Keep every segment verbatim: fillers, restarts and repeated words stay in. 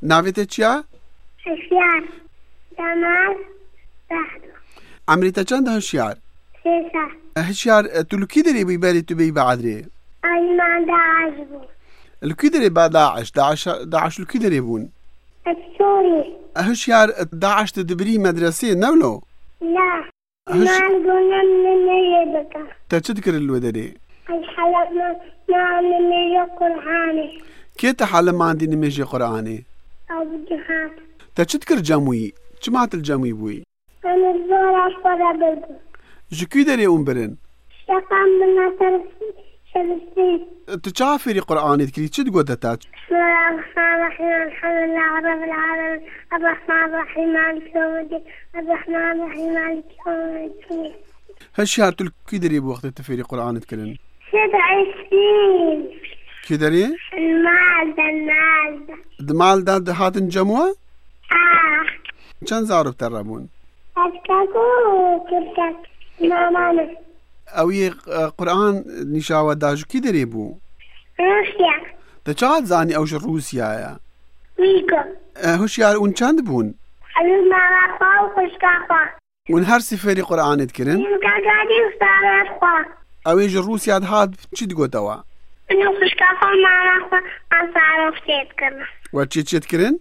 ناوێتە چییە؟ هەشیار جەمال زەهرا. عمریتە چەندە هەشیار؟ سێ ساڵ. هەشیار تو لکی دەرێ بووی بەری تو بێی بەعادرێ؟ ئەلیمان داعش بوو. لکی دەرێ با داعش داعش داعش لکی دەرێ بوون؟ سووری. هەشیار داعش دەبری مەدرسێ نەولۆ؟ لا مان بوونم نمێژێ بکە. تە چت کرد لێ دەرێ؟ الحەلەمە مان نمێژە قورئانێ. کێتە حەلە ماندی نمێژێ قورئانێ؟ ئەو بجهات. تە چت کرد جەمووی؟ چ ماتل جەمووی بووی؟ ئەمە زۆر خۆرە بردم. ji kî derê hûn birin? Şeqam bina tersi şerisi. Tu çawa fêrî Qur'anê dikirî? Çi digote te? Bismillahirrahmanirrahim. Elhamdülillahi Rabbil alemin. Errahmanirrahim. Maliki yevmiddin. Errahmanirrahim. Maliki yevmiddin. Hişyar tu kî derê bu wextê tu fêrî Qur'anê dikirin? سبع سنين. Kî derê? المالدة المالدة. Di malda di hatin cemû? آه. Çend zarok te rebûn? أتكاكو كركك. مامانا. Ew yê Qur'an nîşawe da ji kî derê bû? روسيا. Te çawa zanî ew ji Rûsya ye? ويكو. Hişyar hûn çend bûn? الماما خوا وخشكا خوا. Hûn her sî fêrî Qur'anê dikirin? يمكا قاعدي وصارت خوا. Ew ê ji Rûsya dihat çi digotewe? إنه خشكا خوا ماما خوا أصارف تذكرنا. We çê çê dikirin?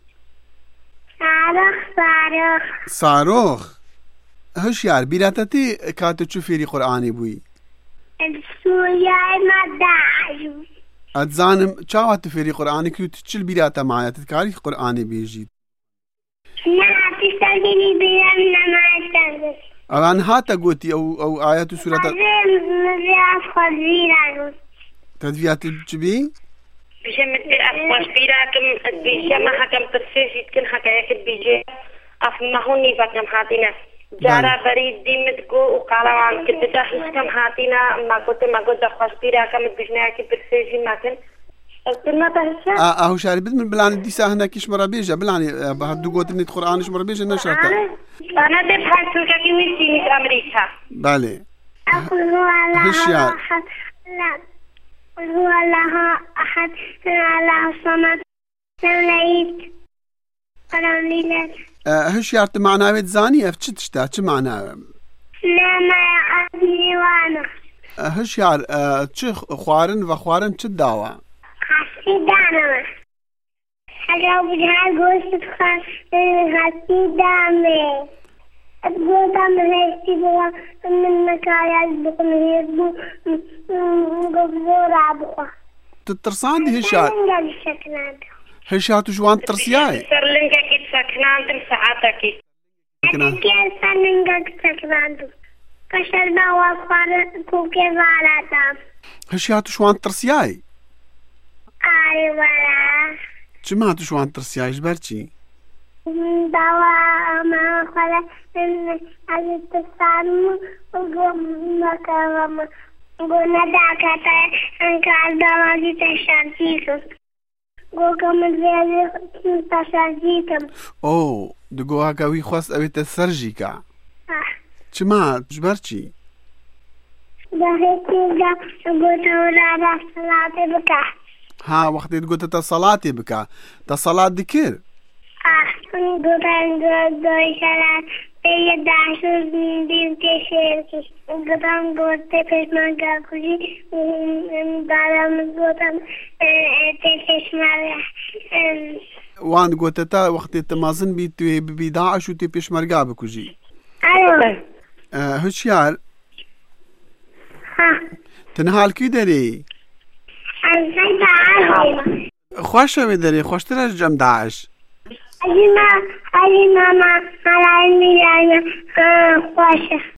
صاروخ صاروخ. Sarox. Hişyar bîrete tê katê çi fêrî Qur'anê bûyî? سوريا ما داعش. Ez zanim çawa tu fêrî Qur'anê kî tu çil bîrate maye tu dikarî Qur'anê bêjî? لا تستخدمي بيمنا ما استخدم. Ewan hate gotî ew ew ayet û surete بعدين مزياف خزيرة. tedviyatê çi bî? بيجي أخوش بيراكم بيجي ما حكم تفسير كن حكاية بيجي أف ما هوني فكم هاتينا جارا بريد ديمتكو وقالوا عن كده حس كم هاتينا ما كنت ما كنت أخوش بيراكم بيجنا كي تفسير ما كن قلنا تهشة أهو شاري بد من بلاني ديسا هنا كيش مرة بيجا بلاني بهدو قوتني القرآن إيش مرة بيجا نشرته أنا بفهم سلكا كي ويسيني في أمريكا بالي أقول هو الله أحد. لا قل هو الله أحد الله الصمد لم يلد ولم يولد. هشيار tu معناوێت زانی ev çi tişta çi manawe? لا ما أبني وأنا. Hişyar çi xwarin ve xwarin çi dawa? خاصي دانا. أجا بجها قوست خاص خاصي دامي. أتقول دام هيستي بوا من مكايا بقم هيبو قبضور عبوا. Tu tirsandî hişyar? نقل الشكلات. Hişyar tu ji wan tirsiyayê? سرلنجا كي تسكنان تم ساعتك أنا كيف نقل الشكلات. كشر بوا فار كوكي فاراتا. Hişyar tu ji wan tirsiyayê? أي ولا. Çima tu ji wan tirsiyayê ji ber çi? دواء ما خلا إن التصامم وقوم مكرم قلنا دعكتا أنك الدواء دي تشارجيكم قوكم الزيادة تشارجيكم. O di gohaka wî xwest ew ê te ser jî ka? Çima ji ber çi? بهيتي دا قلت ولا صلاة بكا. Ha wextê digote te salatê bike te salat dikir? قلت دوي صلاة بيدعش دين تشيركي قدام قلت بسمعك كذي دارم قدام تشمع. Wan digote te wextê te mezin bî tu ê bibî Daeş û tê pêşmerga bikujî. أيوة. Hişyar ها. tu nihal kî derê? الزيت عالهم. Xweş ew ê derê xweştir e ji cem Daeş. أجمع أجمع مع على علمي أنا خوشة.